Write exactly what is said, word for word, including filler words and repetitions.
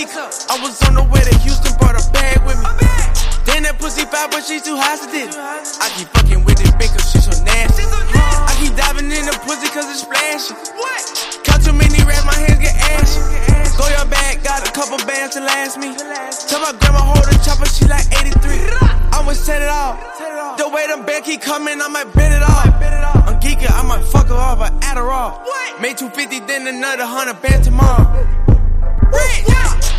I was on the way to Houston, brought a bag with me. Then that pussy fat, but she too hot to did it. I keep fucking with this bitch cause she so nasty. I keep diving in the pussy cause it's splashy. Count too many rats, my hands get ashy. Go your bag, got a couple bands to last me. Tell my grandma hold the chopper, she like eighty-three. I'ma set it off. The way them band keep coming, I might bet it off. I'm geeking, I might fuck her off, an Adderall. Made two fifty, then another hundred band tomorrow.